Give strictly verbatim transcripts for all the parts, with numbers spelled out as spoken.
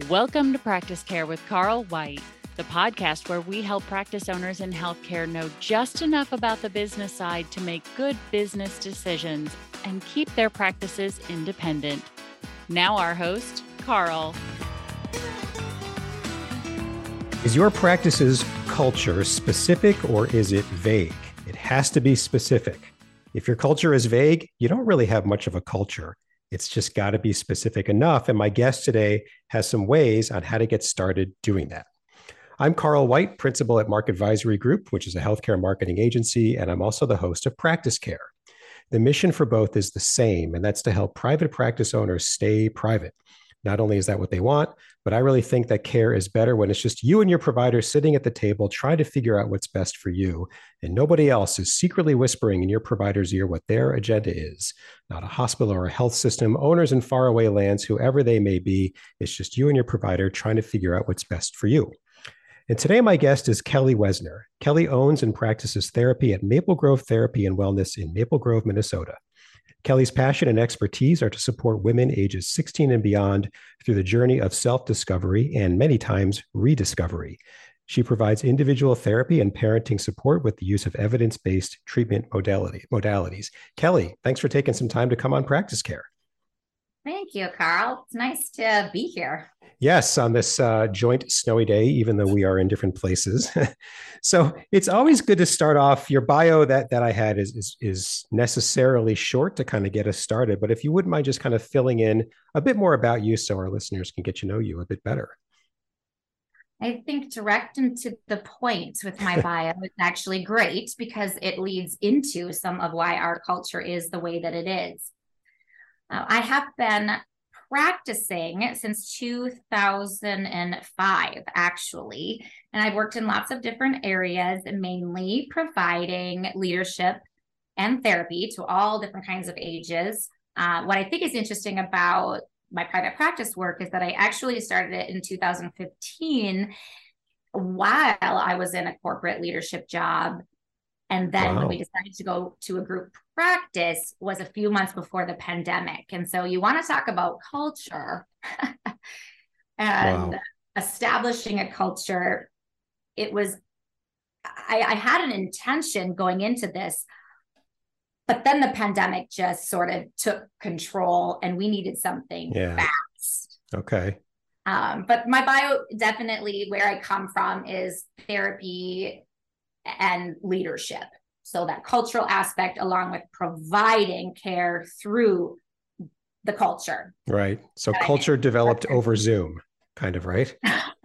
Welcome to Practice Care with Carl White, the podcast where we help practice owners in healthcare know just enough about the business side to make good business decisions and keep their practices independent. Now our host, Carl. Is your practice's culture specific or is it vague? It has to be specific. If your culture is vague, you don't really have much of a culture. It's just got to be specific enough. And my guest today has some ways on how to get started doing that. I'm Carl White, principal at Mark Advisory Group, which is a healthcare marketing agency, and I'm also the host of Practice Care. The mission for both is the same, and that's to help private practice owners stay private. Not only is that what they want, but I really think that care is better when it's just you and your provider sitting at the table trying to figure out what's best for you, and nobody else is secretly whispering in your provider's ear what their agenda is. Not a hospital or a health system, owners in faraway lands, whoever they may be, it's just you and your provider trying to figure out what's best for you. And today my guest is Kelly Wesner. Kelly owns and practices therapy at Maple Grove Therapy and Wellness in Maple Grove, Minnesota. Kelly's passion and expertise are to support women ages sixteen and beyond through the journey of self-discovery and many times rediscovery. She provides individual therapy and parenting support with the use of evidence-based treatment modality, modalities. Kelly, thanks for taking some time to come on Practice Care. Thank you, Carl. It's nice to be here. Yes, on this uh, joint snowy day, even though we are in different places. So it's always good to start off. Your bio that that I had is, is is necessarily short to kind of get us started. But if you wouldn't mind just kind of filling in a bit more about you so our listeners can get to know you a bit better. I think direct and to the point with my bio is actually great because it leads into some of why our culture is the way that it is. Uh, I have been practicing since two thousand five, actually, and I've worked in lots of different areas, mainly providing leadership and therapy to all different kinds of ages. Uh, what I think is interesting about my private practice work is that I actually started it in two thousand fifteen while I was in a corporate leadership job. And then wow. when we decided to go to a group practice was a few months before the pandemic. And so you want to talk about culture and wow. establishing a culture. It was, I, I had an intention going into this, but then the pandemic just sort of took control and we needed something yeah. fast. Okay. Um, but my bio, definitely where I come from is therapy and leadership. So that cultural aspect, along with providing care through the culture. Right. So culture developed over Zoom, kind of, right?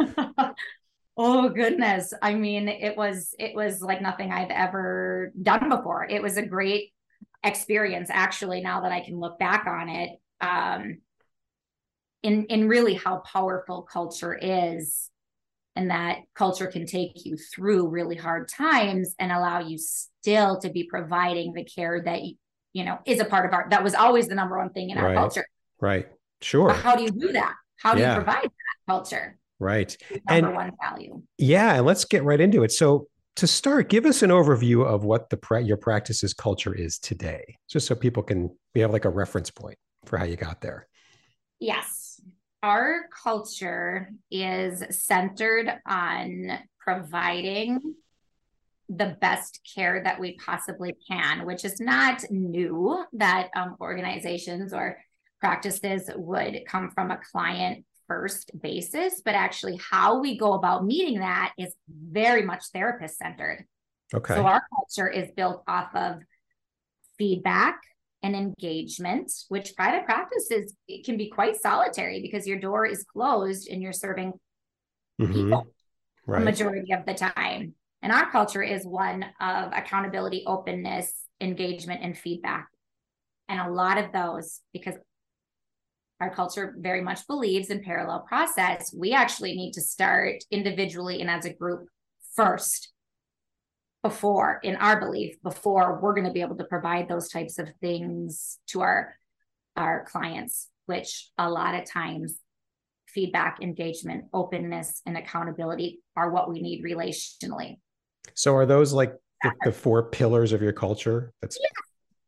Oh, goodness. I mean, it was, it was like nothing I've ever done before. It was a great experience, actually, now that I can look back on it, um, in, in really how powerful culture is. And that culture can take you through really hard times and allow you still to be providing the care that, you know, is a part of our, that was always the number one thing in our right. culture. Right. Sure. But how do you do that? How do yeah. you provide that culture? Right. Number and one value. Yeah. And let's get right into it. So to start, give us an overview of what the your practice's culture is today, just so people can, we have like a reference point for how you got there. Yes. Our culture is centered on providing the best care that we possibly can, which is not new that um, organizations or practices would come from a client first basis, but actually how we go about meeting that is very much therapist centered. Okay. So our culture is built off of feedback and engagement, which private practices, it can be quite solitary because your door is closed and you're serving mm-hmm. people right. the majority of the time. And our culture is one of accountability, openness, engagement, and feedback. And a lot of those, because our culture very much believes in parallel process, we actually need to start individually and as a group first. Before, in our belief, before we're going to be able to provide those types of things to our, our clients, which a lot of times feedback, engagement, openness, and accountability are what we need relationally. So are those like the, the four pillars of your culture? That's yeah.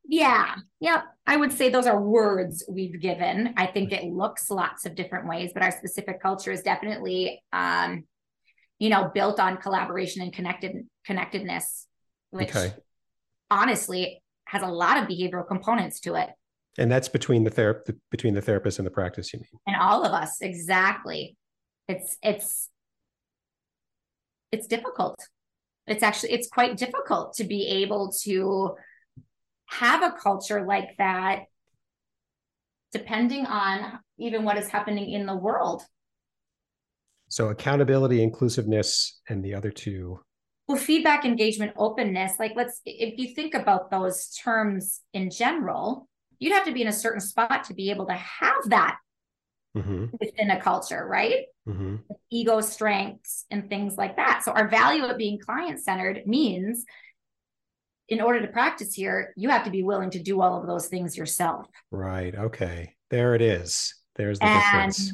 Yeah. Yep. I would say those are words we've given. I think it looks lots of different ways, but our specific culture is definitely, um, you know, built on collaboration and connected connectedness, which Okay. honestly has a lot of behavioral components to it. And that's between the ther- between the therapist and the practice, you mean? And all of us, exactly. It's it's it's difficult. It's actually it's quite difficult to be able to have a culture like that, depending on even what is happening in the world. So accountability, inclusiveness, and the other two. Well, feedback, engagement, openness, like let's, if you think about those terms in general, you'd have to be in a certain spot to be able to have that mm-hmm. within a culture, right? Mm-hmm. Ego strengths and things like that. So our value of being client-centered means in order to practice here, you have to be willing to do all of those things yourself. Right. Okay. There it is. There's the and difference.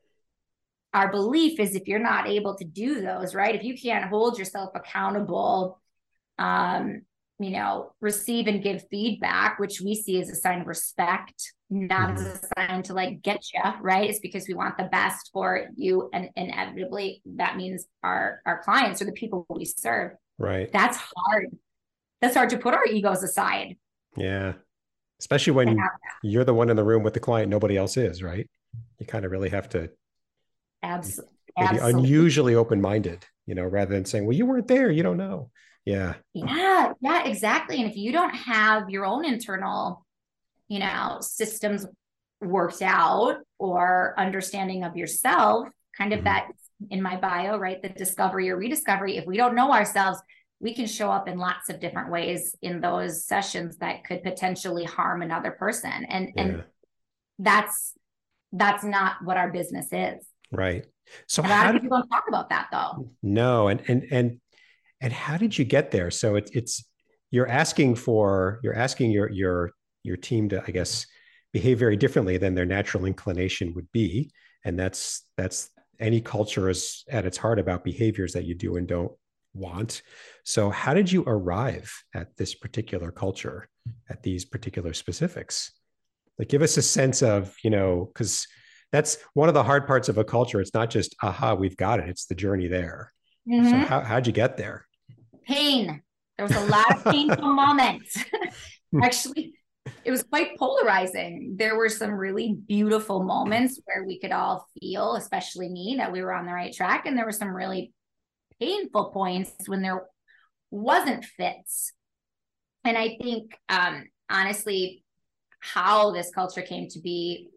Our belief is if you're not able to do those, right? If you can't hold yourself accountable, um, you know, receive and give feedback, which we see as a sign of respect, not mm-hmm. as a sign to like get you, right? It's because we want the best for you. And inevitably that means our, our clients or the people we serve. Right. That's hard. That's hard to put our egos aside. Yeah. Especially when you're the one in the room with the client, nobody else is, right? You kind of really have to Absolutely. Maybe unusually open-minded, you know, rather than saying, well, you weren't there, you don't know. Yeah. Yeah, yeah, exactly. And if you don't have your own internal, you know, systems worked out or understanding of yourself, kind of mm-hmm. that in my bio, right? The discovery or rediscovery. If we don't know ourselves, we can show up in lots of different ways in those sessions that could potentially harm another person. And, yeah. and that's, that's not what our business is. Right. So a lot how of people do, don't talk about that though. No. And, and, and, and how did you get there? So it, it's, you're asking for, you're asking your, your, your team to, I guess, behave very differently than their natural inclination would be. And that's, that's any culture is at its heart about behaviors that you do and don't want. So how did you arrive at this particular culture, at these particular specifics? Like, give us a sense of, you know, because that's one of the hard parts of a culture. It's not just, aha, we've got it. It's the journey there. Mm-hmm. So how, how'd you get there? Pain. There was a lot of painful moments. Actually, it was quite polarizing. There were some really beautiful moments where we could all feel, especially me, that we were on the right track. And there were some really painful points when there wasn't fits. And I think, um, honestly, how this culture came to be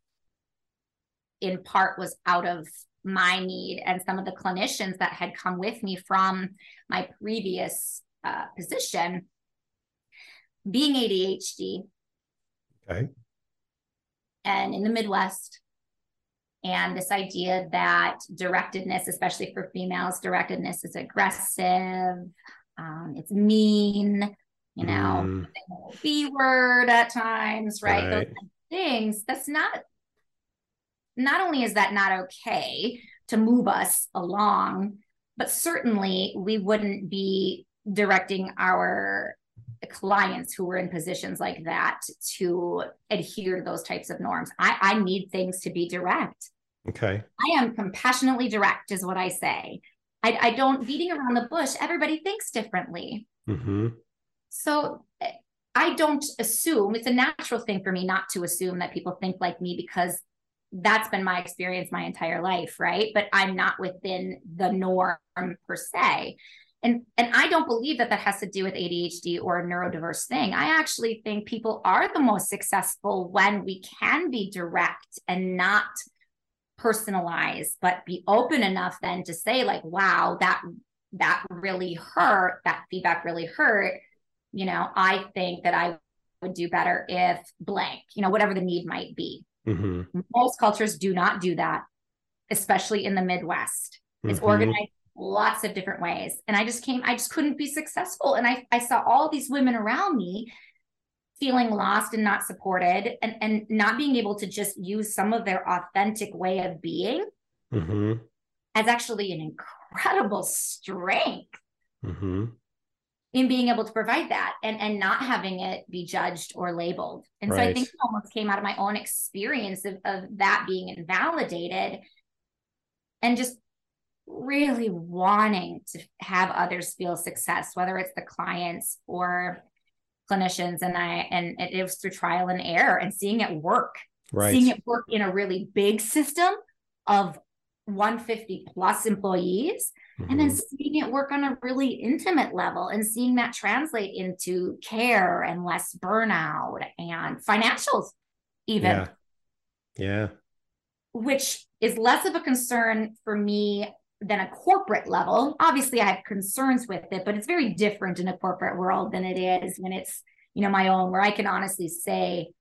in part was out of my need and some of the clinicians that had come with me from my previous uh, position, being A D H D. Okay. And in the Midwest. And this idea that directedness, especially for females, directedness is aggressive, um, it's mean, you know, mm. B word at times, right? right. Those kind of things. That's not, not only is that not okay to move us along, but certainly we wouldn't be directing our clients who were in positions like that to adhere to those types of norms. I, I need things to be direct. Okay. I am compassionately direct is what I say. I, I don't beating around the bush. Everybody thinks differently. Mm-hmm. So I don't assume, it's a natural thing for me not to assume that people think like me because that's been my experience my entire life, right? But I'm not within the norm per se. And, and I don't believe that that has to do with A D H D or a neurodiverse thing. I actually think people are the most successful when we can be direct and not personalize, but be open enough then to say like, wow, that, that really hurt. That feedback really hurt. You know, I think that I would do better if blank, you know, whatever the need might be. Mm-hmm. Most cultures do not do that, especially in the Midwest. It's mm-hmm. organized lots of different ways. And I just came, I just couldn't be successful. And I, I saw all these women around me feeling lost and not supported and, and not being able to just use some of their authentic way of being mm-hmm. as actually an incredible strength. Mm-hmm. in being able to provide that and, and not having it be judged or labeled. And right. so I think it almost came out of my own experience of, of that being invalidated and just really wanting to have others feel success, whether it's the clients or clinicians. And I, and it was through trial and error and seeing it work, right. seeing it work in a really big system of one hundred fifty plus employees, mm-hmm. and then seeing it work on a really intimate level and seeing that translate into care and less burnout and financials even. Yeah. Yeah. Which is less of a concern for me than a corporate level. Obviously I have concerns with it, but it's very different in a corporate world than it is when it's, you know, my own, where I can honestly say,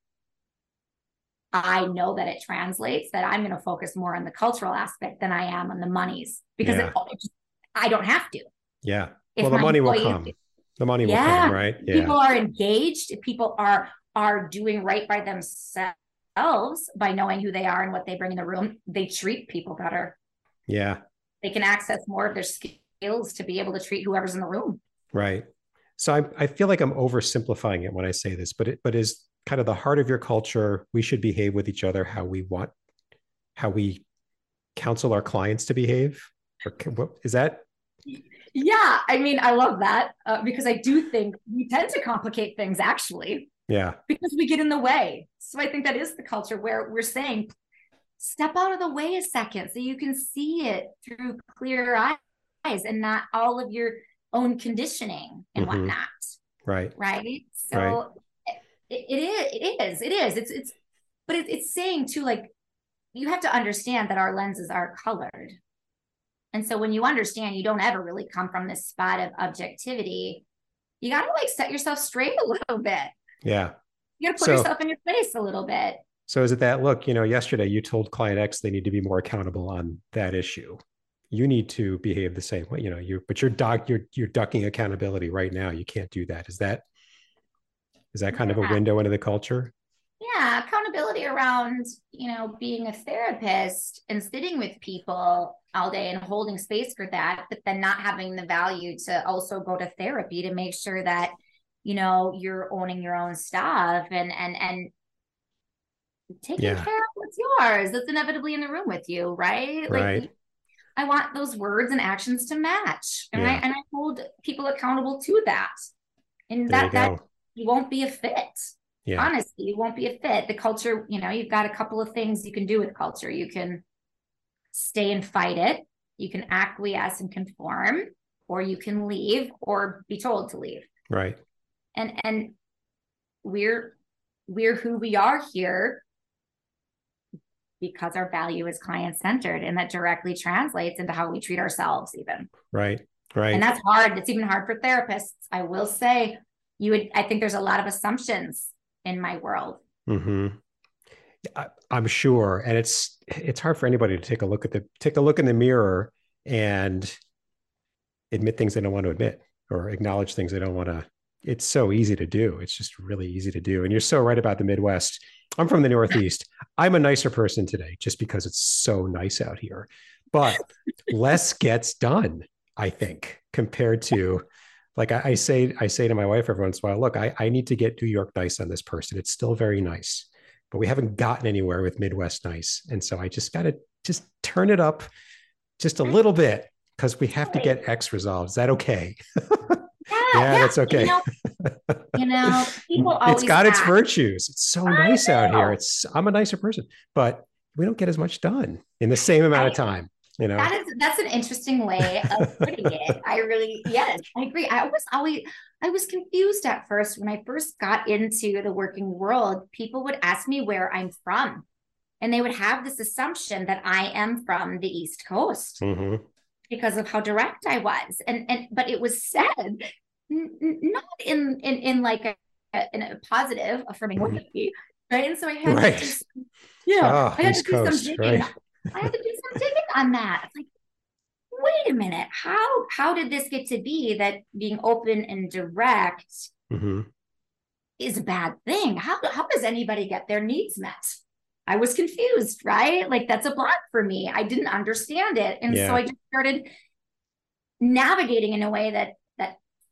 I know that it translates, that I'm going to focus more on the cultural aspect than I am on the monies, because yeah. it, it just, I don't have to. Yeah. If well, the money will come. The money will yeah, come, right? Yeah. People are engaged. If people are, are doing right by themselves by knowing who they are and what they bring in the room, they treat people better. Yeah. They can access more of their skills to be able to treat whoever's in the room. Right. So I, I feel like I'm oversimplifying it when I say this, but it, but is kind of the heart of your culture, we should behave with each other how we want, how we counsel our clients to behave? Or what is that? Yeah. I mean, I love that uh, because I do think we tend to complicate things actually. Yeah. Because we get in the way. So I think that is the culture where we're saying, step out of the way a second so you can see it through clear eyes and not all of your own conditioning and mm-hmm. whatnot. Right. Right. So right. It, it is, it is, it is, it's, it's, but it, it's saying too, like, you have to understand that our lenses are colored. And so when you understand, you don't ever really come from this spot of objectivity. You got to like set yourself straight a little bit. Yeah. You got to put so, yourself in your place a little bit. So is it that, look, you know, yesterday you told client X they need to be more accountable on that issue. You need to behave the same way, you know, you, but you're doc, you're, you're ducking accountability right now. You can't do that. Is that, is that kind yeah. of a window into the culture? Yeah. Accountability around, you know, being a therapist and sitting with people all day and holding space for that, but then not having the value to also go to therapy to make sure that, you know, you're owning your own stuff and, and, and taking yeah. care of what's yours. That's inevitably in the room with you. Right. Like, right. I want those words and actions to match. And yeah. I, and I hold people accountable to that. And there that, you that go. you won't be a fit. Yeah. Honestly, you won't be a fit. The culture, you know, you've got a couple of things you can do with culture. You can stay and fight it. You can acquiesce and conform, or you can leave or be told to leave. Right. And, and we're, we're who we are here because our value is client-centered, and that directly translates into how we treat ourselves even. Right. Right. And that's hard. It's even hard for therapists. I will say you would, I think there's a lot of assumptions in my world. Mm-hmm. I, I'm sure. And it's, it's hard for anybody to take a look at the, take a look in the mirror and admit things they don't want to admit or acknowledge things they don't want to. It's so easy to do. It's just really easy to do. And you're so right about the Midwest. I'm from the Northeast. I'm a nicer person today just because it's so nice out here, but less gets done, I think, compared to like I, I say, I say to my wife every once in a while, look, I, I need to get New York nice on this person. It's still very nice, but we haven't gotten anywhere with Midwest nice. And so I just got to just turn it up just a little bit because we have to get X resolved. Is that okay? Yeah, yeah, yeah, that's okay. You know, you know people always it's got ask. Its virtues. It's so I nice know. out here. It's I'm a nicer person, but we don't get as much done in the same amount I, of time. You know, that is that's an interesting way of putting it. I really, yes, I agree. I was always I was confused at first when I first got into the working world. People would ask me where I'm from, and they would have this assumption that I am from the East Coast. Mm-hmm. Because of how direct I was. And, and, but it was said n- n- not in, in, in like a, a, in a positive affirming way. Right. And so I had right. to do some, yeah, oh, I had East to do Coast, some digging. right? I had to do some digging on that. It's like, wait a minute. How, how did this get to be that being open and direct mm-hmm. is a bad thing? How, how does anybody get their needs met? I was confused, right? Like that's a block for me. I didn't understand it. And yeah. so I just started navigating in a way that, that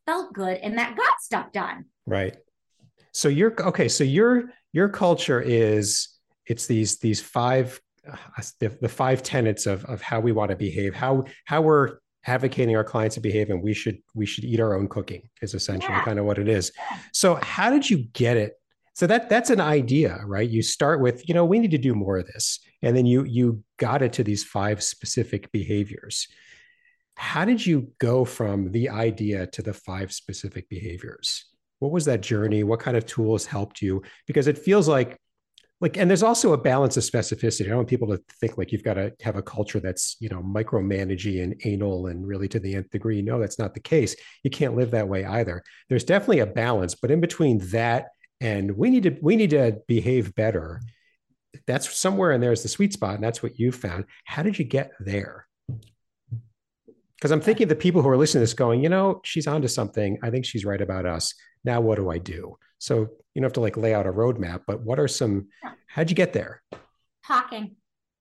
felt good and that got stuff done. Right. So you're okay. So your your culture is it's these these five uh, the, the five tenets of of how we want to behave, how how we're advocating our clients to behave, and we should we should eat our own cooking is essentially yeah. kind of what it is. So how did you get it? So that that's an idea, right? You start with, you know, we need to do more of this, and then you you got it to these five specific behaviors. How did you go from the idea to the five specific behaviors? What was that journey? What kind of tools helped you? Because it feels like, like, and there's also a balance of specificity. I don't want people to think like you've got to have a culture that's, you know, micromanaging and anal and really to the nth degree. No, that's not the case. You can't live that way either. There's definitely a balance, but in between that and we need to, we need to behave better. That's somewhere in there is the sweet spot. And that's what you found. How did you get there? Because I'm thinking of the people who are listening to this going, you know, she's onto something. I think she's right about us. Now, what do I do? So you don't have to like lay out a roadmap, but what are some, how'd you get there? Talking.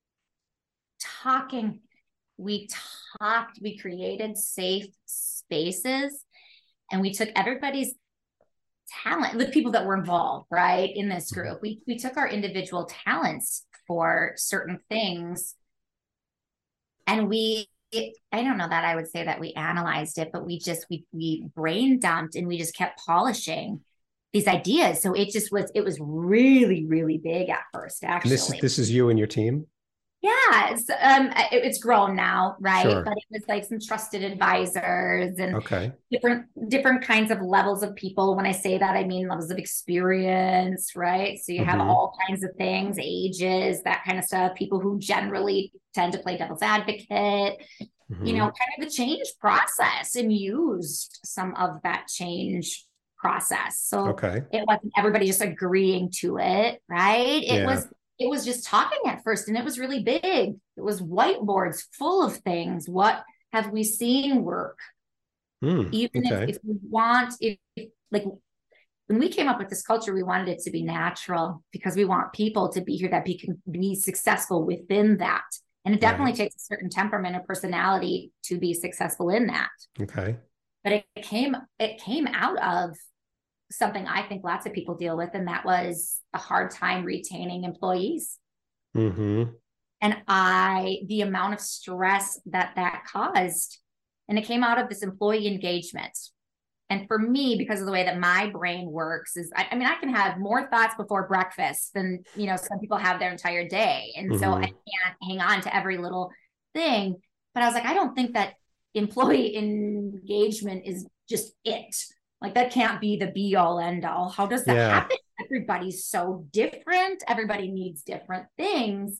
Talking. We talked, we created safe spaces, and we took everybody's talent, the people that were involved, right, in this group. We, we took our individual talents for certain things, and we, It, I don't know that I would say that we analyzed it, but we just, we, we brain dumped and we just kept polishing these ideas. So it just was, it was really, really big at first, actually. And this, this is you and your team? Yeah. It's, um, it, it's grown now, right? Sure. But it was like some trusted advisors and okay. different, different kinds of levels of people. When I say that, I mean levels of experience, right? So you have mm-hmm. all kinds of things, ages, that kind of stuff, people who generally tend to play devil's advocate, mm-hmm. you know, kind of the change process, and used some of that change process. So okay. it wasn't everybody just agreeing to it, right? It yeah. was, it was just talking at first, and it was really big. It was whiteboards full of things. What have we seen work? Mm, Even okay. if, if we want, if, if like when we came up with this culture, we wanted it to be natural because we want people to be here that be, can be successful within that. And it definitely right. takes a certain temperament or personality to be successful in that. Okay. But it came, it came out of something I think lots of people deal with, and that was a hard time retaining employees. Mm-hmm. And I, the amount of stress that that caused, and it came out of this employee engagement. And for me, because of the way that my brain works is, I, I mean, I can have more thoughts before breakfast than, you know, some people have their entire day. And mm-hmm. so I can't hang on to every little thing. But I was like, I don't think that employee engagement is just it. Like that can't be the be all end all. How does that yeah. happen? Everybody's so different. Everybody needs different things.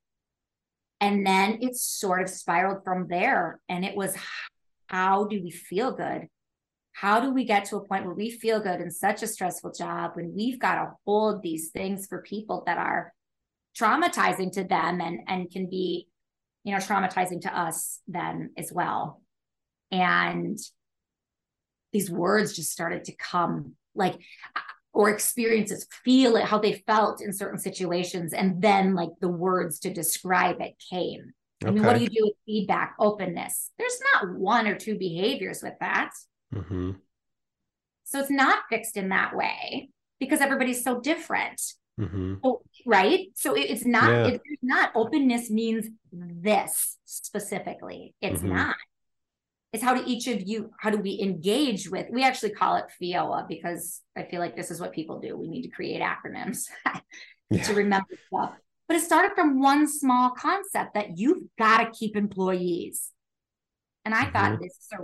And then it sort of spiraled from there. And it was, how do we feel good? How do we get to a point where we feel good in such a stressful job when we've got to hold these things for people that are traumatizing to them and, and can be, you know, traumatizing to us then as well. And these words just started to come, like, or experiences, feel it, how they felt in certain situations. And then like the words to describe it came. I mean, okay. What do you do with feedback, openness? There's not one or two behaviors with that. Mm-hmm. So it's not fixed in that way because everybody's so different. Mm-hmm. So, right? So it, it's not, yeah. it, it's not openness means this specifically. It's mm-hmm. not. It's how do each of you, how do we engage with, we actually call it F I O A because I feel like this is what people do. We need to create acronyms yeah. to remember stuff. But it started from one small concept that you've got to keep employees. And I mm-hmm. thought this is a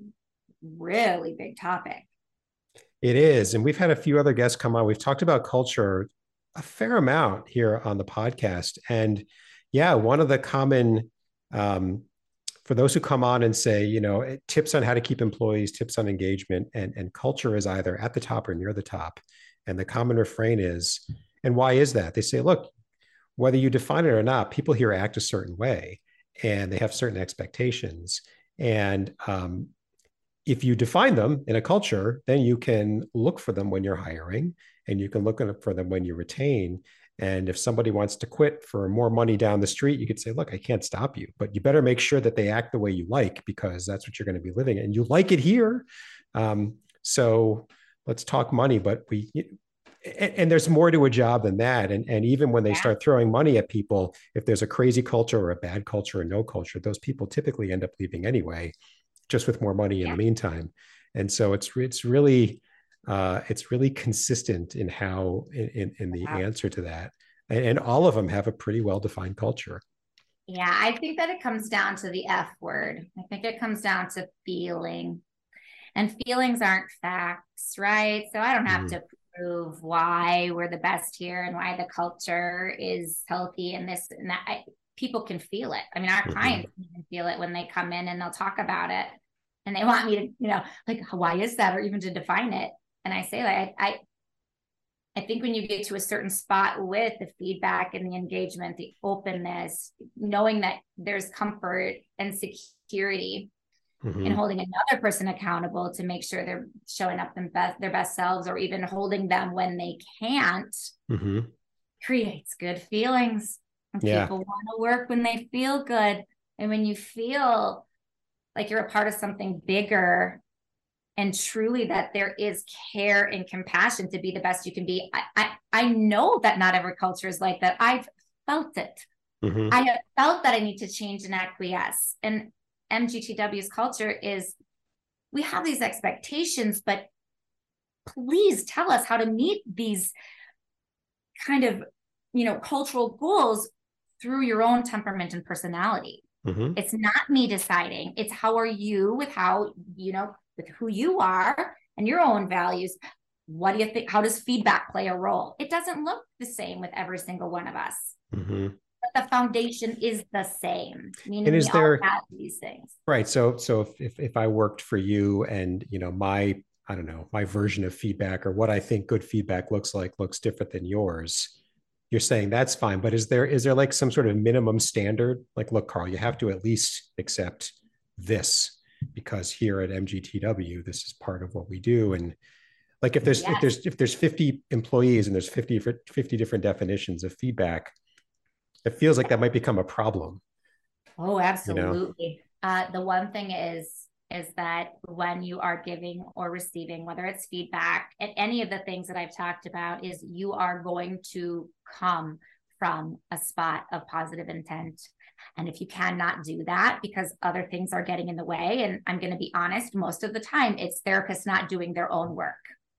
really big topic. It is. And we've had a few other guests come on. We've talked about culture a fair amount here on the podcast. And yeah, one of the common, um, for those who come on and say, you know, tips on how to keep employees, tips on engagement, and, and culture is either at the top or near the top. And the common refrain is, and why is that? They say, look, whether you define it or not, people here act a certain way and they have certain expectations. And um, if you define them in a culture, then you can look for them when you're hiring and you can look for them when you retain. And if somebody wants to quit for more money down the street, you could say, look, I can't stop you, but you better make sure that they act the way you like, because that's what you're going to be living in. You like it here, Um, so let's talk money, but we, and, and there's more to a job than that. And, and even when they Yeah. start throwing money at people, if there's a crazy culture or a bad culture or no culture, those people typically end up leaving anyway, just with more money in Yeah. the meantime. And so it's, it's really, uh, it's really consistent in how, in, in the Wow. answer to that. And, and all of them have a pretty well-defined culture. Yeah, I think that it comes down to the F word. I think it comes down to feeling. And feelings aren't facts, right? So I don't have Mm-hmm. to prove why we're the best here and why the culture is healthy and this and that. I, people can feel it. I mean, our Mm-hmm. clients can feel it when they come in and they'll talk about it. And they want me to, you know, like, why is that? Or even to define it. And I say, like, I, I think when you get to a certain spot with the feedback and the engagement, the openness, knowing that there's comfort and security Mm-hmm. and holding another person accountable to make sure they're showing up their best, their best selves, or even holding them when they can't, Mm-hmm. creates good feelings. And Yeah. people want to work when they feel good. And when you feel like you're a part of something bigger and truly that there is care and compassion to be the best you can be. I, I, I know that not every culture is like that. I've felt it. Mm-hmm. I have felt that I need to change and acquiesce. And M G T W's culture is, we have these expectations, but please tell us how to meet these kind of, you know, cultural goals through your own temperament and personality. Mm-hmm. It's not me deciding. It's how are you with how, you know, with who you are and your own values. What do you think? How does feedback play a role? It doesn't look the same with every single one of us. Mm-hmm. But the foundation is the same, meaning And we is there, all have these things. right? So, so if, if if I worked for you, and you know my, I don't know, my version of feedback or what I think good feedback looks like looks different than yours, you're saying that's fine. But is there is there like some sort of minimum standard? Like, look, Carl, you have to at least accept this because here at M G T W, this is part of what we do. And like if there's Yes. if there's if there's fifty employees and there's fifty, fifty different definitions of feedback, it feels like that might become a problem. Oh, absolutely. You know? Uh, the one thing is, is that when you are giving or receiving, whether it's feedback and any of the things that I've talked about, is you are going to come from a spot of positive intent. And if you cannot do that because other things are getting in the way, and I'm going to be honest, most of the time it's therapists not doing their own work.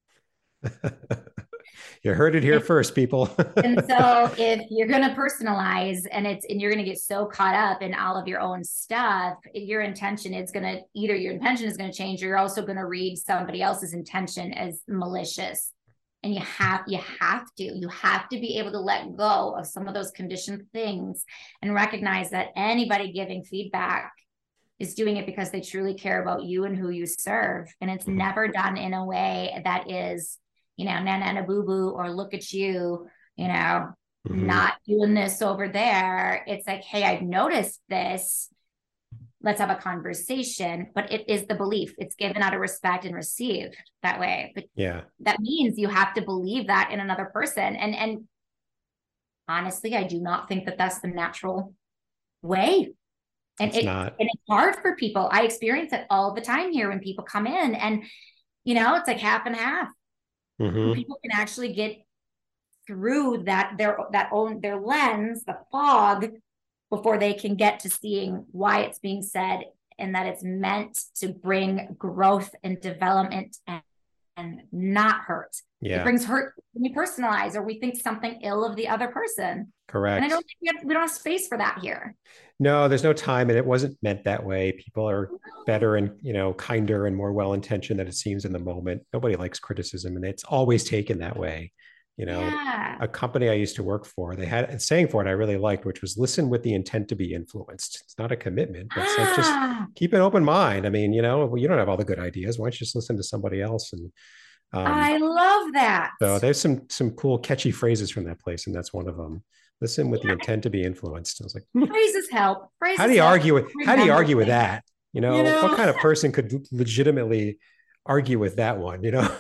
You heard it here and, first, people. And so if you're going to personalize and it's, and you're going to get so caught up in all of your own stuff, your intention is going to, either your intention is going to change, or you're also going to read somebody else's intention as malicious. And you have, you have to, you have to be able to let go of some of those conditioned things and recognize that anybody giving feedback is doing it because they truly care about you and who you serve. And it's mm-hmm. never done in a way that is, you know, na na na boo boo, or look at you, you know, mm-hmm. not doing this over there. It's like, hey, I've noticed this. Let's have a conversation. But it is the belief. It's given out of respect and received that way. But yeah, that means you have to believe that in another person. And and honestly, I do not think that that's the natural way. And it's it not. And it's hard for people. I experience it all the time here when people come in, and you know, it's like half and half. Mm-hmm. People can actually get through that their that own their lens, the fog, before they can get to seeing why it's being said and that it's meant to bring growth and development and, and not hurt. Yeah. It brings hurt when we personalize or we think something ill of the other person. Correct. And I don't think we, have, we don't have space for that here. No, there's no time, and it wasn't meant that way. People are better and, you know, kinder and more well-intentioned than it seems in the moment. Nobody likes criticism, and it's always taken that way. You know, yeah. A company I used to work for, they had a saying for it I really liked, which was listen with the intent to be influenced. It's not a commitment, but it's like just keep an open mind. I mean, you know, well, you don't have all the good ideas. Why don't you just listen to somebody else? And um, I love that. So there's some some cool, catchy phrases from that place, and that's one of them. Listen with yeah. the intent to be influenced. I was like, hmm. phrases help. Phrases how do you help. argue with how do you argue with that? You know, you know, what kind of person could legitimately argue with that one? You know,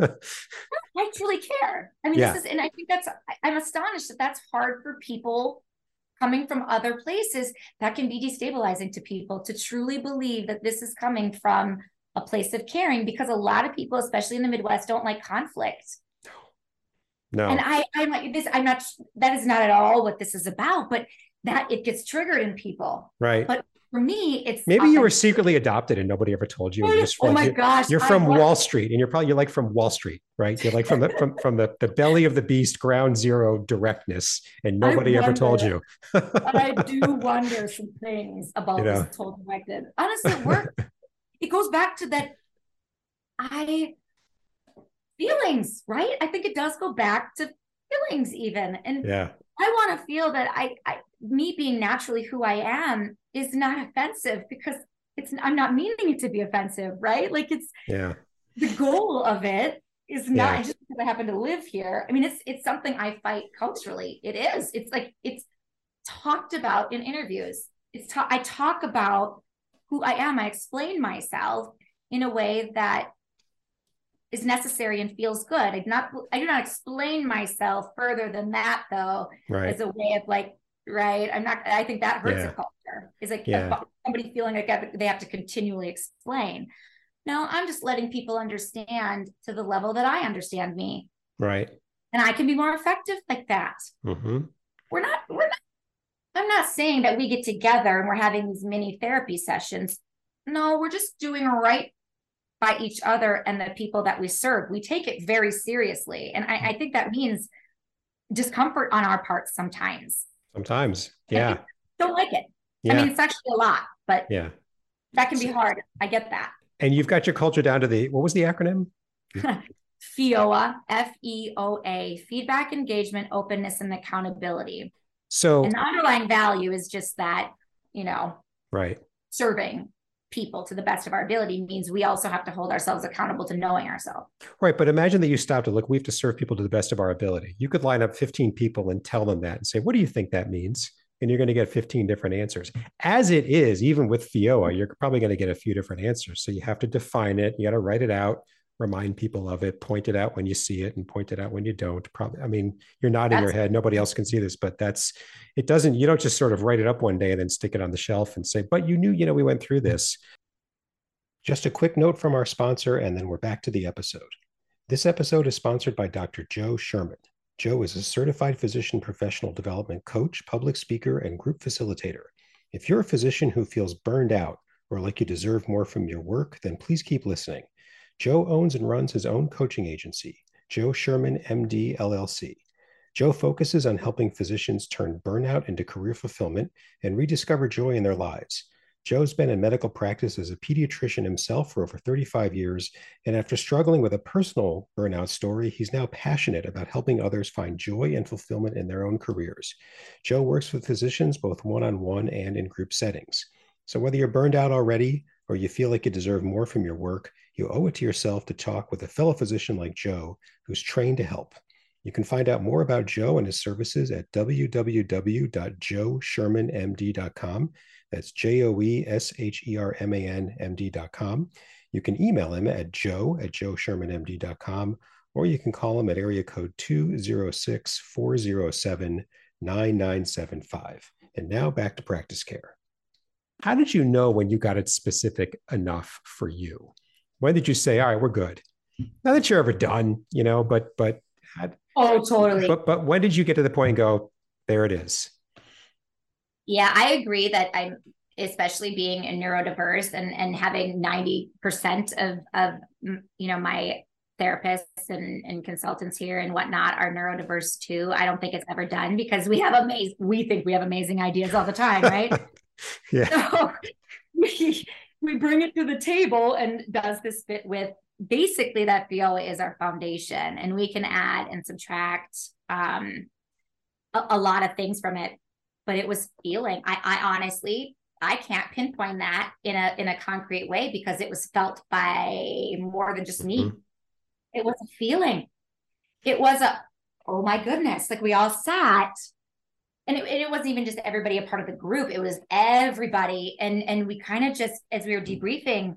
I truly care. I mean, yeah. this is, and I think that's, I'm astonished that that's hard for people coming from other places. That can be destabilizing to people to truly believe that this is coming from a place of caring, because a lot of people, especially in the Midwest, don't like conflict. No. And I, I'm like this, I'm not, that is not at all what this is about, but that it gets triggered in people. Right. But for me, it's maybe you were secretly adopted and nobody ever told you. You're just, oh my you're, gosh. You're from Wall Street, and you're probably, you're like from Wall Street, right? You're like from the, from, from the, the belly of the beast, ground zero directness. And nobody ever told you. I do wonder some things about you know. this whole directive. Honestly, it works. It goes back to that I feelings, right? I think it does go back to feelings even. And yeah. I want to feel that I, I, me being naturally who I am is not offensive, because it's, I'm not meaning it to be offensive, right? Like it's, yeah. the goal of it is not yeah. just because I happen to live here. I mean, it's, it's something I fight culturally. It is, it's like, it's talked about in interviews. It's, ta- I talk about who I am. I explain myself in a way that is necessary and feels good. I do not, I do not explain myself further than that, though, right. as a way of like, right. I'm not, I think that hurts yeah. a culture. Is like yeah. somebody feeling like they have to continually explain. No, I'm just letting people understand to the level that I understand me. Right. And I can be more effective like that. Mm-hmm. We're not, we're not, I'm not saying that we get together and we're having these mini therapy sessions. No, we're just doing right by each other and the people that we serve. We take it very seriously. And I, I think that means discomfort on our part sometimes. Sometimes. Yeah. Don't like it. Yeah. I mean, it's actually a lot, but yeah, that can be hard. I get that. And you've got your culture down to the, what was the acronym? FEOA, F E O A, feedback, engagement, openness, and accountability. So, and the underlying value is just that, you know, right. serving people to the best of our ability means we also have to hold ourselves accountable to knowing ourselves. Right. But imagine that you stopped to look, we have to serve people to the best of our ability. You could line up fifteen people and tell them that and say, what do you think that means? And you're going to get fifteen different answers. As it is, even with FEOA, you're probably going to get a few different answers. So you have to define it. You got to write it out, remind people of it, point it out when you see it, and point it out when you don't. Probably, I mean, you're nodding that's, your head. Nobody else can see this, but that's, it doesn't, you don't just sort of write it up one day and then stick it on the shelf and say, but you knew, you know, we went through this. Just a quick note from our sponsor, and then we're back to the episode. This episode is sponsored by Doctor Joe Sherman. Joe is a certified physician professional development coach, public speaker, and group facilitator. If you're a physician who feels burned out or like you deserve more from your work, then please keep listening. Joe owns and runs his own coaching agency, Joe Sherman M D L L C. Joe focuses on helping physicians turn burnout into career fulfillment and rediscover joy in their lives. Joe's been in medical practice as a pediatrician himself for over thirty-five years, and after struggling with a personal burnout story, he's now passionate about helping others find joy and fulfillment in their own careers. Joe works with physicians both one-on-one and in group settings. So whether you're burned out already or you feel like you deserve more from your work, you owe it to yourself to talk with a fellow physician like Joe, who's trained to help. You can find out more about Joe and his services at w w w dot joe sherman m d dot com. That's J O E S H E R M A N M D dot com. You can email him at joe at joe sherman m d dot com, or you can call him at area code two oh six, four oh seven, nine nine seven five. And now back to Practice Care. How did you know when you got it specific enough for you? When did you say, all right, we're good? Not that you're ever done, you know, but, but, oh, totally. But, but when did you get to the point and go, there it is? Yeah, I agree that I'm, especially being a neurodiverse and, and having ninety percent of, of, you know, my therapists and, and consultants here and whatnot are neurodiverse too. I don't think it's ever done because we have amazing, we think we have amazing ideas all the time, right? Yeah. So we, we bring it to the table, and does this fit with basically that FEOA is our foundation, and we can add and subtract um, a, a lot of things from it. But it was feeling, I, I honestly, I can't pinpoint that in a, in a concrete way because it was felt by more than just me. Mm-hmm. It was a feeling. It was a, oh my goodness. Like we all sat, and it, and it wasn't even just everybody a part of the group. It was everybody. And, and we kind of just, as we were debriefing,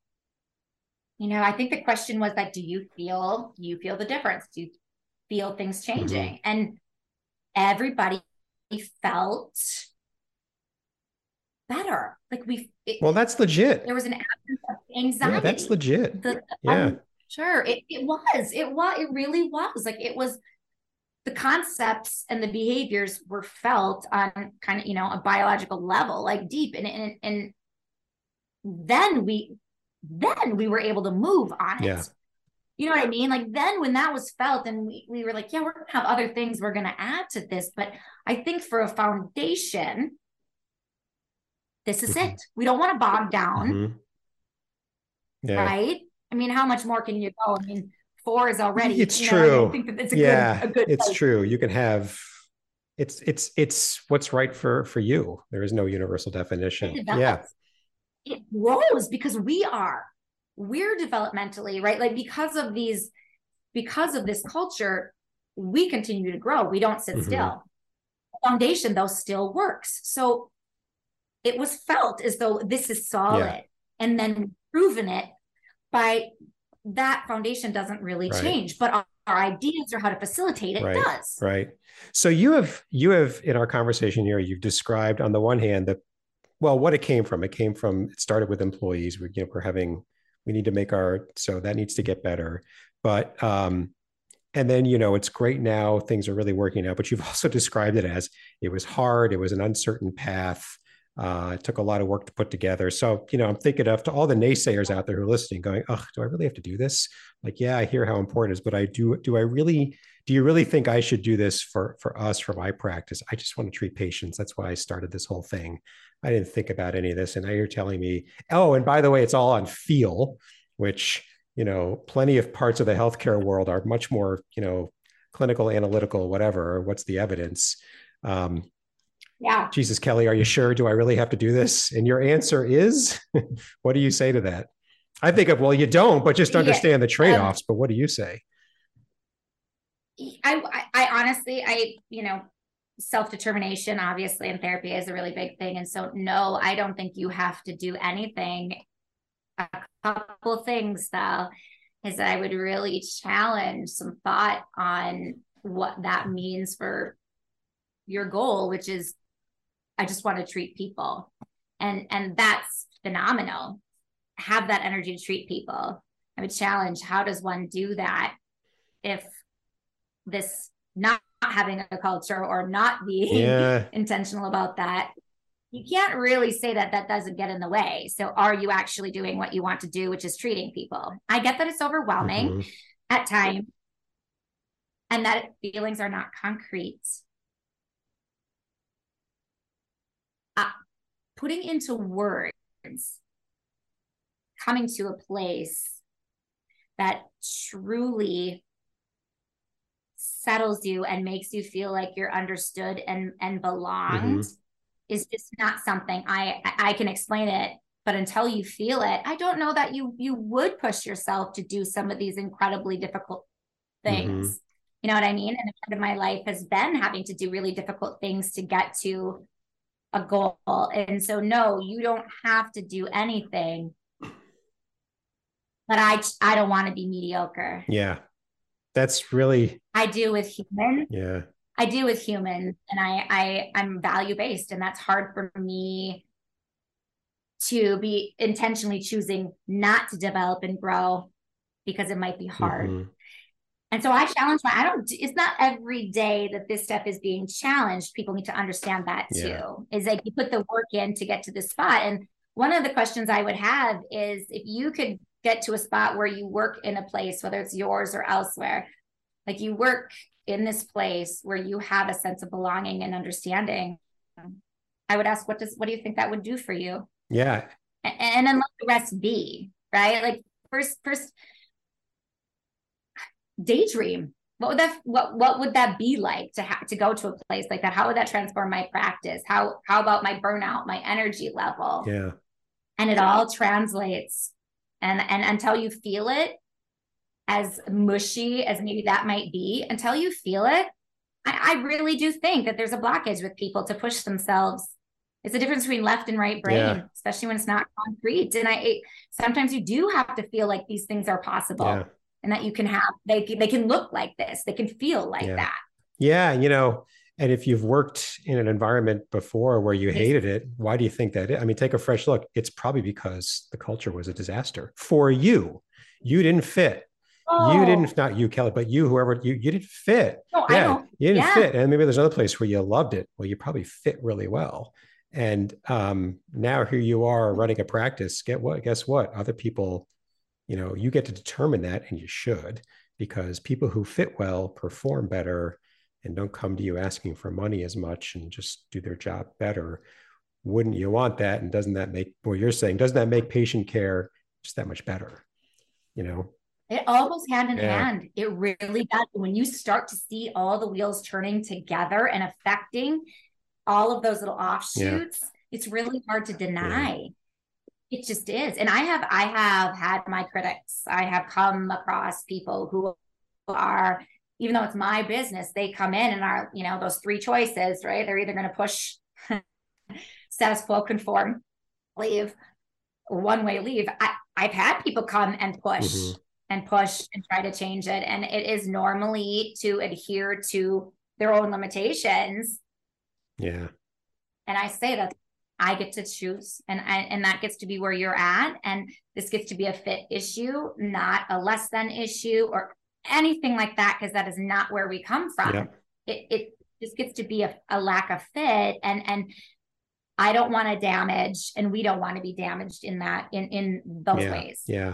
you know, I think the question was like, do you feel, you feel the difference? Do you feel things changing? Mm-hmm. And everybody felt better. Like we, it, well, that's legit. There was an absence of anxiety. Yeah, that's legit. The, yeah. Um, sure. It, it was, it was, it really was like, it was, the concepts and the behaviors were felt on kind of, you know, a biological level, like deep. And, and, and then we, then we were able to move on it. Yeah. You know what I mean? Like then when that was felt and we, we were like, yeah, we're going to have other things we're going to add to this. But I think for a foundation, this is mm-hmm. it. We don't want to bog down. Mm-hmm. Yeah. Right? I mean, how much more can you go? I mean, four is already. It's you true. Know, I think that it's a yeah, good, a good it's place. true. You can have, it's, it's, it's what's right for, for you. There is no universal definition. It yeah. It grows because we are, we're developmentally, right? Like because of these, because of this culture, we continue to grow. We don't sit mm-hmm. still. The foundation though still works. So it was felt as though this is solid yeah. and then proven it by that foundation doesn't really right. change, but our, our ideas or how to facilitate it right. does. Right. So you have, you have in our conversation here, you've described on the one hand that, well, what it came from, it came from, it started with employees. We, you know, we're having, we need to make our, so that needs to get better. But, um, and then, you know, it's great now, things are really working out, but you've also described it as it was hard. It was an uncertain path. Uh, it took a lot of work to put together. So, you know, I'm thinking of to all the naysayers out there who are listening going, oh, do I really have to do this? Like, yeah, I hear how important it is, but I do, do I really, do you really think I should do this for, for us, for my practice? I just want to treat patients. That's why I started this whole thing. I didn't think about any of this. And now you're telling me, oh, and by the way, it's all on feel, which, you know, plenty of parts of the healthcare world are much more, you know, clinical, analytical, whatever, what's the evidence? Um, Yeah. Jesus, Kelly, are you sure? Do I really have to do this? And your answer is, what do you say to that? I think of, well, you don't, but just understand yeah. the trade-offs. Um, but what do you say? I, I, I honestly, I, you know, self-determination, obviously, in therapy is a really big thing. And so, no, I don't think you have to do anything. A couple of things, though, is that I would really challenge some thought on what that means for your goal, which is I just want to treat people. And, and that's phenomenal. Have that energy to treat people. I would challenge, how does one do that if this not having a culture or not being yeah. intentional about that? You can't really say that that doesn't get in the way. So are you actually doing what you want to do, which is treating people? I get that it's overwhelming mm-hmm. at times and that feelings are not concrete. Uh, putting into words, coming to a place that truly settles you and makes you feel like you're understood and, and belonged mm-hmm. is just not something I, I can explain it, but until you feel it, I don't know that you, you would push yourself to do some of these incredibly difficult things. Mm-hmm. You know what I mean? And a part of my life has been having to do really difficult things to get to a goal. And so, no, you don't have to do anything, but I, I don't want to be mediocre. Yeah. That's really, I do with humans. Yeah. I do with humans and I, I, I'm value-based, and that's hard for me to be intentionally choosing not to develop and grow because it might be hard. Mm-hmm. And so I challenge my, I don't, it's not every day that this stuff is being challenged. People need to understand that too, yeah. is like you put the work in to get to this spot. And one of the questions I would have is if you could get to a spot where you work in a place, whether it's yours or elsewhere, like you work in this place where you have a sense of belonging and understanding, I would ask, what does, what do you think that would do for you? Yeah. And, and then let the rest be, right? Like first, first, daydream. What would that what what would that be like to have to go to a place like that? How would that transform my practice? How how about my burnout, my energy level? Yeah. And it all translates. And and until you feel it, as mushy as maybe that might be, until you feel it, I, I really do think that there's a blockage with people to push themselves. It's the difference between left and right brain, yeah. especially when it's not concrete. And I it, sometimes you do have to feel like these things are possible. Yeah. And that you can have, they, they can look like this, they can feel like yeah. that. Yeah. You know, And if you've worked in an environment before where you hated it, why do you think that is? I mean, take a fresh look. It's probably because the culture was a disaster for you. You didn't fit. Oh. You didn't, not you, Kelly, but you, whoever, you, you didn't fit. No, yeah, I don't. You didn't yeah. fit. And maybe there's another place where you loved it. Well, you probably fit really well. And um, now here you are running a practice. Get what? Guess what? Other people, you know, you get to determine that, and you should, because people who fit well perform better and don't come to you asking for money as much and just do their job better. Wouldn't you want that? And doesn't that make, what you're saying, doesn't that make patient care just that much better? You know? It all goes hand in yeah. hand. It really does. When you start to see all the wheels turning together and affecting all of those little offshoots, yeah. it's really hard to deny. Yeah. It just is. And I have, I have had my critics. I have come across people who are, even though it's my business, they come in and are, you know, those three choices, right? They're either going to push status quo, conform, leave, or one way leave. I, I've had people come and push mm-hmm. and push and try to change it. And it is normally to adhere to their own limitations. Yeah. And I say that I get to choose, and I, and that gets to be where you're at. And this gets to be a fit issue, not a less than issue or anything like that, because that is not where we come from. Yeah. It it just gets to be a, a lack of fit, and and I don't want to damage, and we don't want to be damaged in that in in those yeah. ways. Yeah.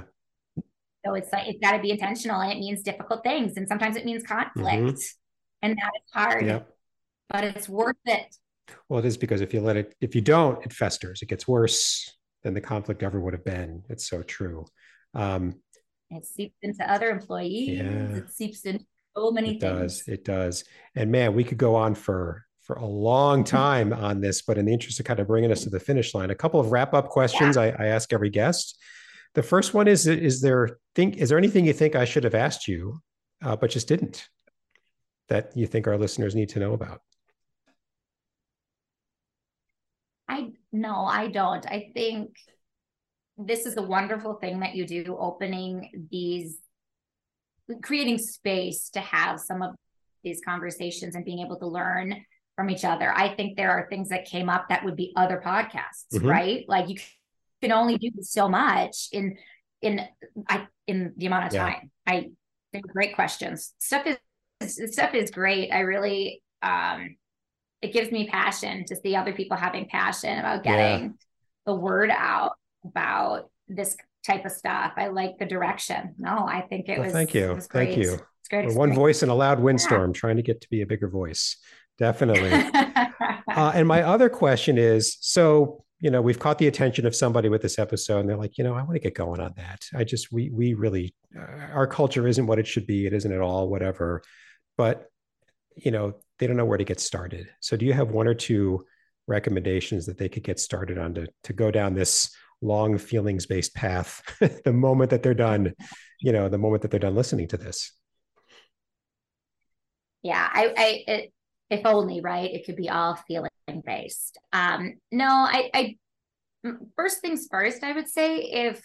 So it's like it's got to be intentional, and it means difficult things, and sometimes it means conflict, mm-hmm. and that is hard. Yep. But it's worth it. Well, it is, because if you let it, if you don't, it festers. It gets worse than the conflict ever would have been. It's so true. Um, It seeps into other employees. Yeah, it seeps into so many it things. It does. It does. And man, we could go on for, for a long time on this, but in the interest of kind of bringing us to the finish line, a couple of wrap up questions yeah. I, I ask every guest. The first one is, is there think, is there anything you think I should have asked you, uh, but just didn't, that you think our listeners need to know about? I, no, I don't. I think this is a wonderful thing that you do, opening these, creating space to have some of these conversations and being able to learn from each other. I think there are things that came up that would be other podcasts, mm-hmm. right? Like you can only do so much in, in, I, in the amount of time. Yeah. I think great questions. Stuff is, stuff is great. I really, um, it gives me passion to see other people having passion about getting yeah. the word out about this type of stuff. I like the direction. No, I think it well, was. Thank you. It was great. Thank you. It's great. We're one voice in a loud windstorm, yeah. trying to get to be a bigger voice. Definitely. uh, and my other question is, so, you know, we've caught the attention of somebody with this episode, and they're like, you know, I want to get going on that. I just, we, we really, uh, our culture isn't what it should be. It isn't at all, whatever. But, you know, they don't know where to get started. So do you have one or two recommendations that they could get started on to, to go down this long feelings-based path the moment that they're done, you know, the moment that they're done listening to this? Yeah, I, I it, if only, right? It could be all feeling-based. Um, no, I, I, first things first, I would say, if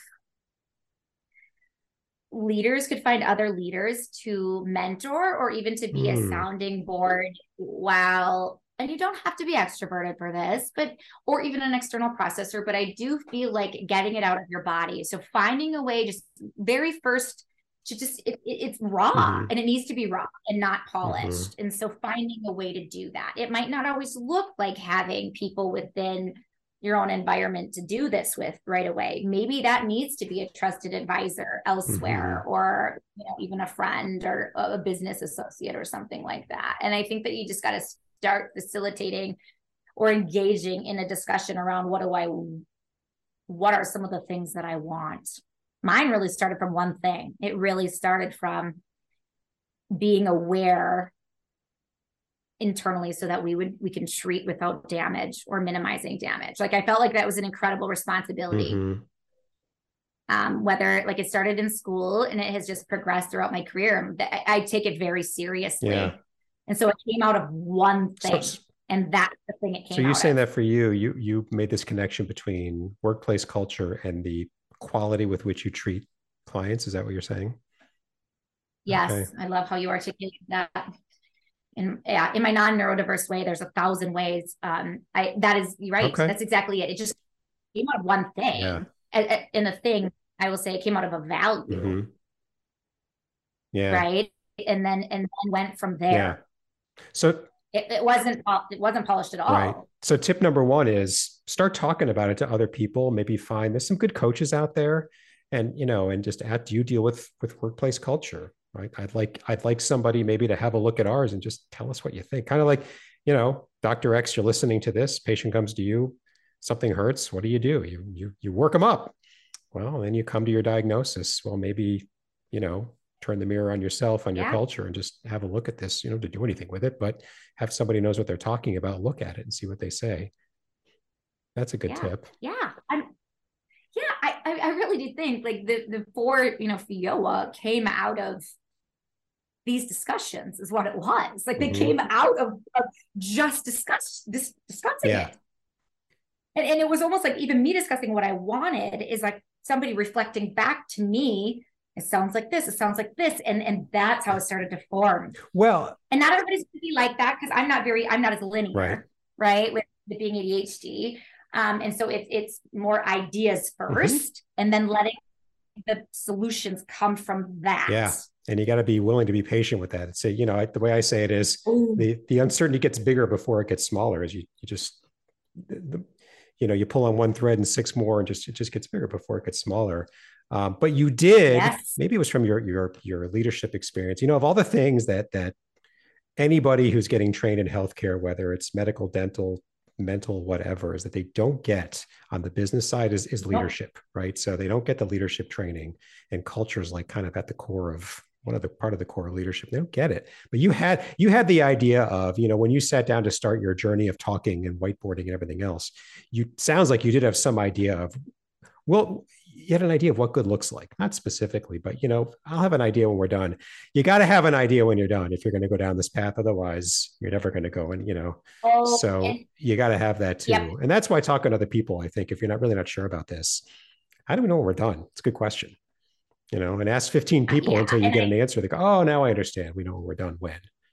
leaders could find other leaders to mentor or even to be mm. a sounding board while, and you don't have to be extroverted for this, but, or even an external processor, but I do feel like getting it out of your body. So finding a way, just very first to just, it, it, it's raw mm-hmm. and it needs to be raw and not polished. Mm-hmm. And so finding a way to do that, it might not always look like having people within your own environment to do this with right away. Maybe that needs to be a trusted advisor elsewhere, mm-hmm. or, you know, even a friend or a business associate or something like that. And I think that you just got to start facilitating or engaging in a discussion around what do I, what are some of the things that I want? Mine really started from one thing. It really started from being aware internally so that we would, we can treat without damage or minimizing damage. Like I felt like that was an incredible responsibility. Mm-hmm. Um, whether like it started in school and it has just progressed throughout my career, I, I take it very seriously. Yeah. And so it came out of one thing, so, and that's the thing it came out of. So you're saying of. that for you, you, you made this connection between workplace culture and the quality with which you treat clients. Is that what you're saying? Yes. Okay. I love how you articulate that. In, yeah, in my non-neurodiverse way, there's a thousand ways. Um, I that is right. Okay. That's exactly it. It just came out of one thing. Yeah. And, and the thing, I will say, it came out of a value. Mm-hmm. Yeah. Right. And then and then went from there. Yeah. So it, it wasn't it wasn't polished at all. Right. So tip number one is start talking about it to other people. Maybe find there's some good coaches out there, and you know, and just add, do you deal with with workplace culture? Right. I'd like I'd like somebody maybe to have a look at ours and just tell us what you think. Kind of like, you know, Doctor X, you're listening to this, patient comes to you, something hurts. What do you do? You you you work them up. Well, then you come to your diagnosis. Well, maybe, you know, turn the mirror on yourself, on your Yeah. culture, and just have a look at this, you know, to do anything with it, but have somebody who knows what they're talking about, look at it and see what they say. That's a good Yeah. tip. Yeah. I'm, yeah. I, I, I really do think like the, the four, you know, F I O A came out of these discussions is what it was. Like they Mhm. came out of, of just discuss this discussing Yeah. it. And, and it was almost like even me discussing what I wanted is like somebody reflecting back to me. It sounds like this, it sounds like this. And, and that's how it started to form. Well, And not everybody's going to be like that because I'm not very, I'm not as linear, Right. right? With, with being A D H D. Um, and so it's, it's more ideas first and then letting the solutions come from that. yeah. And you got to be willing to be patient with that. And say, you know, I, the way I say it is Ooh. the, the uncertainty gets bigger before it gets smaller as you, you just, the, the, you know, you pull on one thread and six more and just, it just gets bigger before it gets smaller. Um, but you did, Yes. maybe it was from your, your, your leadership experience, you know, of all the things that, that anybody who's getting trained in healthcare, whether it's medical, dental, mental, whatever, is that they don't get on the business side is, is leadership, right? So they don't get the leadership training, and culture is like kind of at the core of one of the part of the core of leadership. They don't get it. But you had, you had the idea of, you know, when you sat down to start your journey of talking and whiteboarding and everything else, you sounds like you did have some idea of, well, you had an idea of what good looks like, not specifically, but, you know, I'll have an idea when we're done. You got to have an idea when you're done if you're going to go down this path. Otherwise, you're never going to go. And, you know, Oh, so and- you got to have that too. Yep. And that's why talking to other people, I think, if you're not really not sure about this, how do we know when we're done? It's a good question, you know, and ask fifteen people Yeah, until you and get I- an answer. They go, oh, now I understand. We know when we're done when.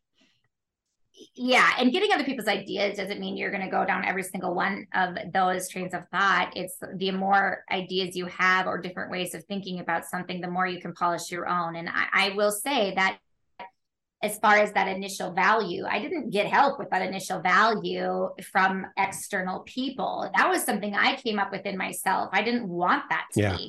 Yeah, and getting other people's ideas doesn't mean you're going to go down every single one of those trains of thought. It's the more ideas you have or different ways of thinking about something, the more you can polish your own. And I, I will say that as far as that initial value, I didn't get help with that initial value from external people. That was something I came up with in myself. I didn't want that to Yeah. be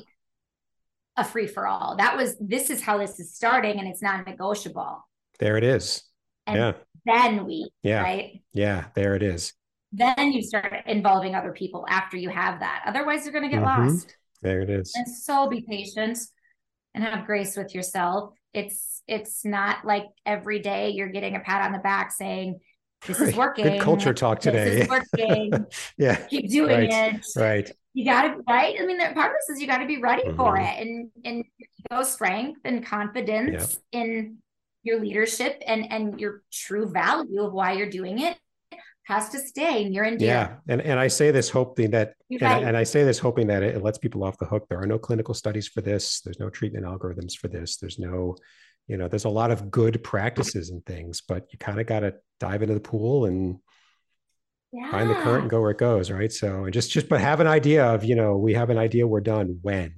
a free for all. That was, this is how this is starting and it's non-negotiable. There it is. And Yeah. then we, Yeah. right? Yeah. There it is. Then you start involving other people after you have that. Otherwise, you're going to get Mhm. lost. There it is. And so be patient and have grace with yourself. It's it's not like every day you're getting a pat on the back saying, this is Right. working. Good culture talk today. This is working. Yeah. Keep doing Right. it. Right. You got to, right? I mean, the part of this is you got to be ready for Mhm. it. And, and ego strength and confidence in your leadership and, and your true value of why you're doing it has to stay near and dear. Yeah. And, and I say this hoping that, You're and I, right. and I say this hoping that it lets people off the hook. There are no clinical studies for this. There's no treatment algorithms for this. There's no, you know, there's a lot of good practices and things, but you kind of got to dive into the pool and Yeah. find the current and go where it goes. Right. So, and just, just, but have an idea of, you know, we have an idea we're done when,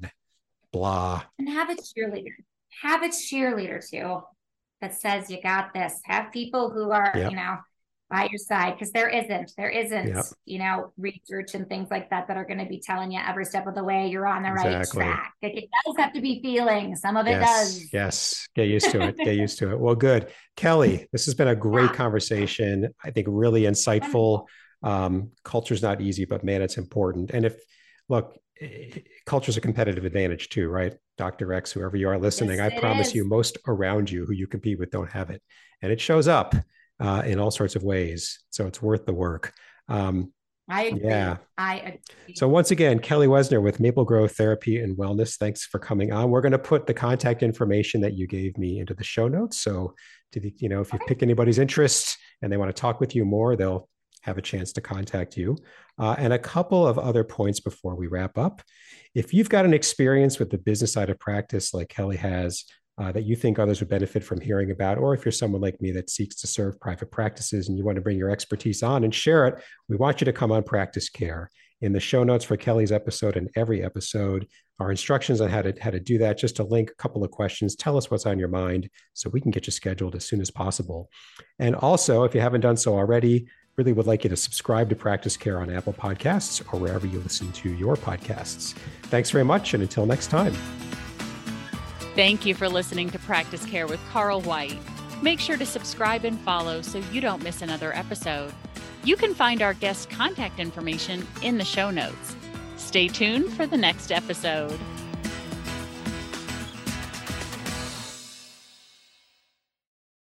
blah. And have a cheerleader. Have a cheerleader too that says you got this. Have people who are, Yep. you know, by your side, because there isn't, there isn't, Yep. you know, research and things like that that are going to be telling you every step of the way you're on the Exactly. right track. Like it does have to be feeling. Some of it Yes, does. yes. Get used to it. Get used to it. Well, good. Kelly, this has been a great Yeah. conversation. I think really insightful. Um, culture's not easy, but man, it's important. And if, look, eh, culture's a competitive advantage too, right? Doctor X, whoever you are listening, Yes, I it promise is. you most around you who you compete with don't have it. And it shows up uh, in all sorts of ways. So it's worth the work. Um, I agree. Yeah. I agree. So once again, Kelly Wesner with Maple Grove Therapy and Wellness. Thanks for coming on. We're going to put the contact information that you gave me into the show notes. So, to the, you know, if you Okay. pick anybody's interest and they want to talk with you more, they'll have a chance to contact you. Uh, and a couple of other points before we wrap up. If you've got an experience with the business side of practice like Kelly has, uh, that you think others would benefit from hearing about, or if you're someone like me that seeks to serve private practices and you want to bring your expertise on and share it, we want you to come on Practice Care. In the show notes for Kelly's episode and every episode are instructions on how to, how to do that, just to link a couple of questions. Tell us what's on your mind so we can get you scheduled as soon as possible. And also, if you haven't done so already, really would like you to subscribe to Practice Care on Apple Podcasts or wherever you listen to your podcasts. Thanks very much, and until next time. Thank you for listening to Practice Care with Carl White. Make sure to subscribe and follow so you don't miss another episode. You can find our guest contact information in the show notes. Stay tuned for the next episode.